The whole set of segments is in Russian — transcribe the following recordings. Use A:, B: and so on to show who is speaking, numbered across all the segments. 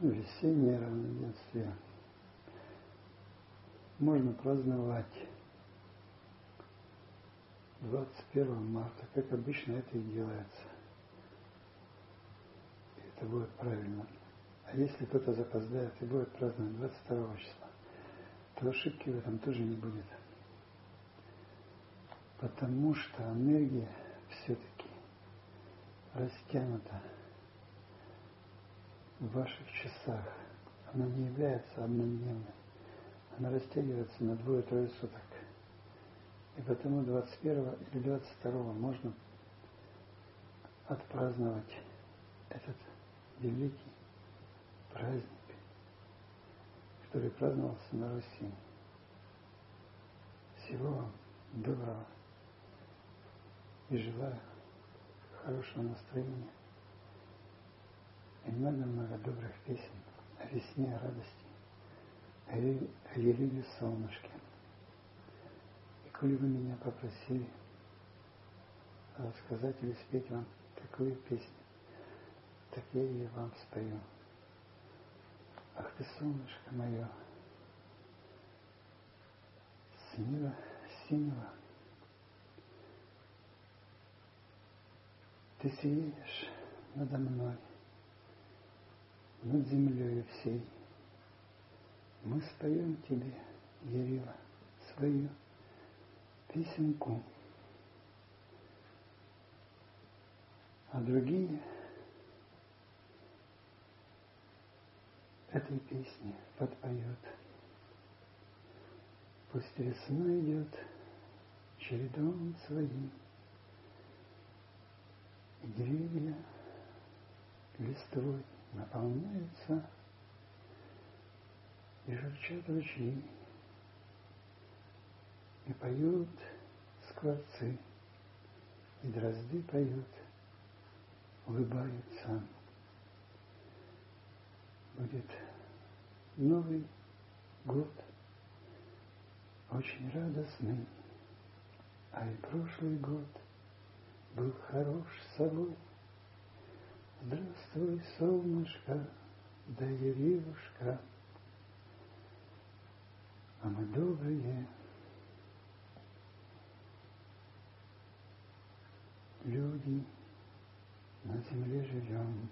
A: Весеннее равноденствие можно праздновать 21 марта, как обычно это и делается. И это будет правильно. А если кто-то запоздает и будет праздновать 22 числа, то ошибки в этом тоже не будет. Потому что энергия все-таки растянута в ваших часах. Она не является однодневной. Она растягивается на 2-3 суток. И потому 21 или 22 можно отпраздновать этот великий праздник, который праздновался на Руси. Всего вам доброго и желаю хорошего настроения и много-много добрых песен о весне, о радости, о Елиле солнышке. И коли вы меня попросили рассказать или спеть вам такую песню, так я ее вам спою. Ах ты, солнышко мое, с неба синего, ты сияешь надо мной, над землею всей. Мы споем тебе, Ярила, свою песенку, а другие этой песни подпоют. Пусть весна идет чередом своим, и деревья листвой наполняются, и журчат ручьи, и поют скворцы, и дрозды поют, улыбаются. Будет Новый год, очень радостный, а и прошлый год был хорош собой. Здравствуй, солнышко, да Ярилушка, а мы добрые люди на земле живем.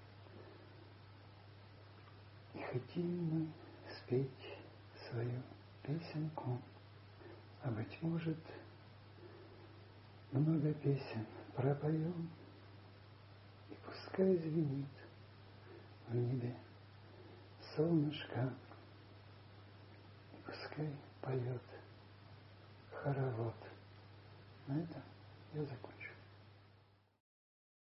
A: И хотим мы спеть свою песенку, а быть может, много песен пропоем, и пускай звенит в небе солнышко, и пускай поет хоровод. На этом я закончу.